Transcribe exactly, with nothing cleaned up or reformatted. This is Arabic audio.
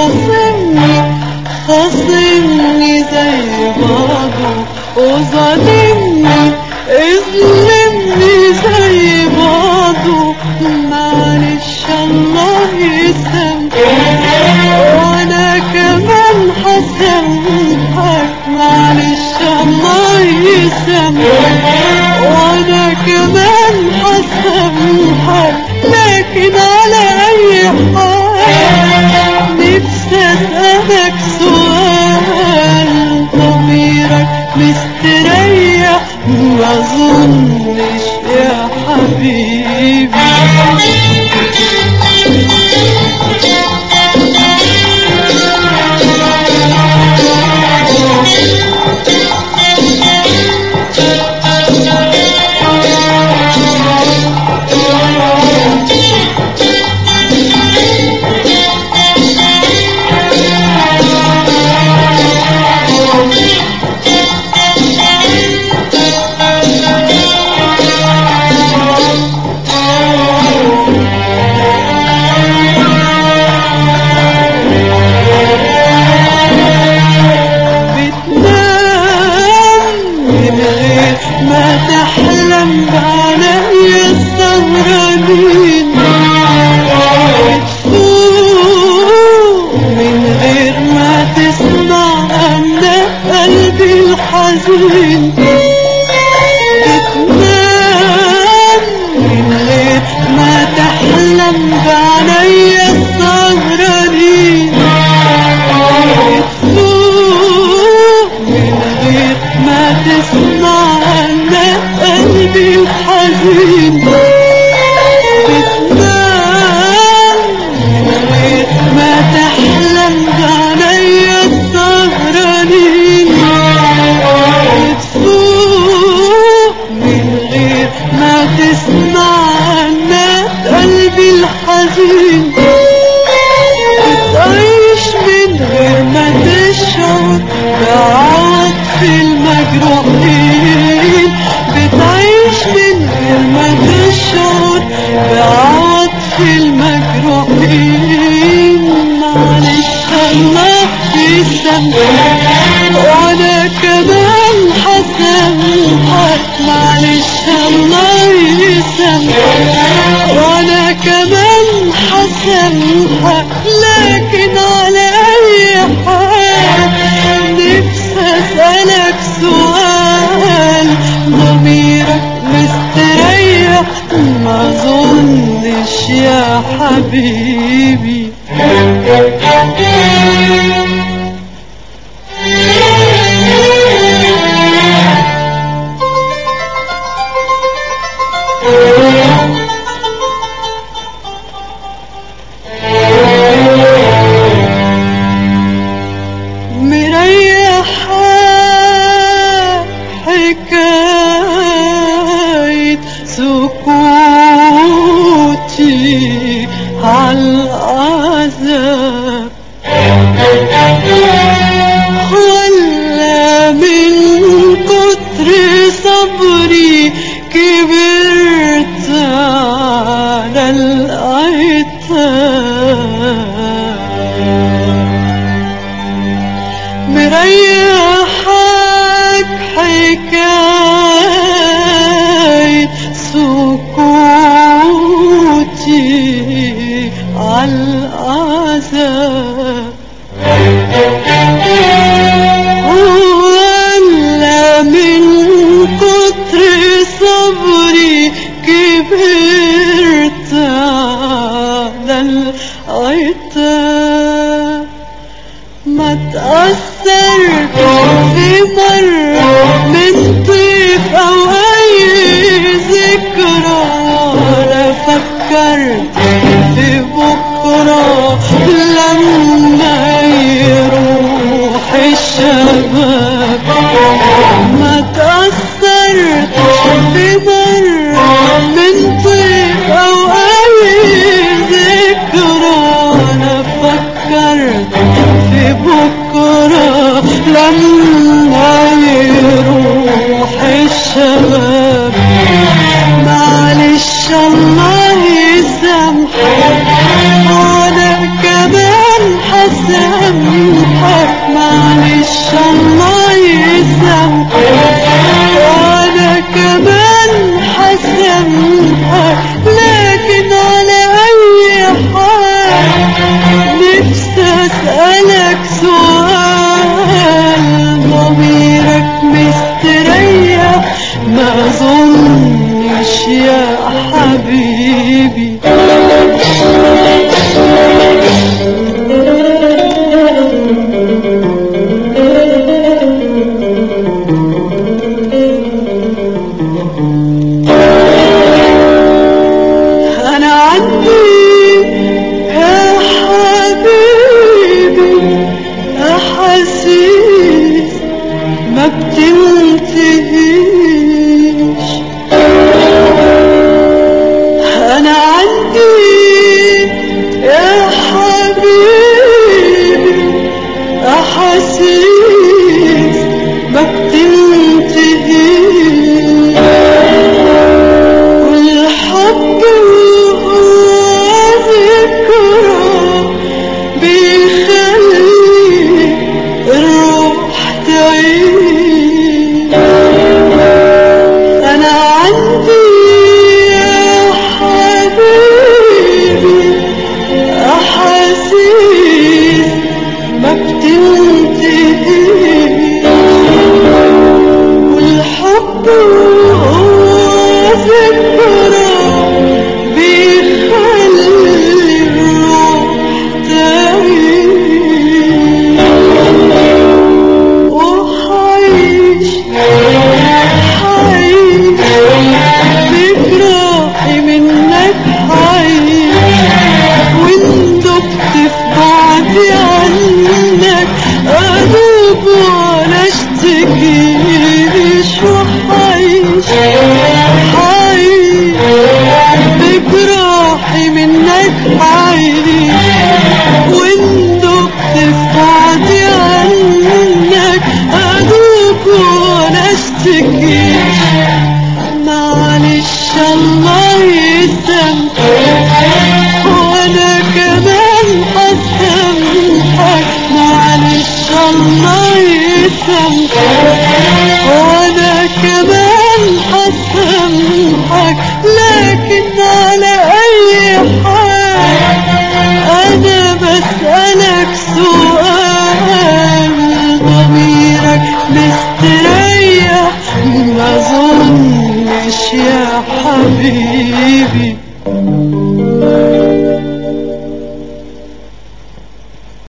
خاصمني خاصمني زي بعضه وظالمني اظلمني زي بعضه. معلش الله يسامحك وانا كمان هسامحك. معلش الله يسامحك وانا كمان هسامحك. لكن على اي حال نفسي اسألك سؤال، ضميرك مستريح؟ ما اظنش يا حبيبي. ما تحلم علي السهرانين، بتفوق من غير ما تسمع أنا قلبي الحزين. بتنام من غير ما تحلم علي السهرانين، بتفوق من غير ما تسمع قلبي الحزين. بتنام من غير ما تحلم عليا السهرانين، بتفوق من غير ما تسمع عنك قلبي الحزين. بتعيش من غير ما تشعر بعطف المجروحين، بتعيش من غير ما تشعر بعطف المجروحين. معلش الله يسامحك وانا كمان هسامحك. معلش الله يسامحك وانا كمان هسامحك. لكن على اي حال نفسي اسألك سؤال، ضميرك مستريح؟ ما اظنش يا حبيبي. سكوتي عالعذاب ولا من كتر صبري كبرت على العتاب. مريحك حكاية سكوتي عالعذاب ولا من كتر صبري كبرت على العتاب. ما تأثرت في مرة من طيف أو أي ذكرى، ولا فكرت في بكرة لما يروح الشباب. ما تأثرت في مرة من طيف أو أي ذكرى، ولا فكرت في بكرة لما يروح الشباب. معلش الله يسامحك نفسي اسألك سؤال، ضميرك مستريح؟ ما اظنش يا حبيبي. انا عندي يا حبيبي احاسيس ما بتنتهيش. انا عندي يا حبيبي احاسيس ما بتنتهيش. والحب هو ذكرى بيخلي الروح تعيش. انا عندي يا حبيبي احاسيس ما بتنتهيش. والحب هو ذكرى بيخلي الروح تعيش. وحعيش حعيش بجراحي منك حعيش. وان دبت في بعدي عنك ادوب ولا اشتكيش. وحعيش حعيش بجراحي منك حعيش. وان دبت في بعدي عنك ادوب ولا اشتكيش. معلش الله يسامحك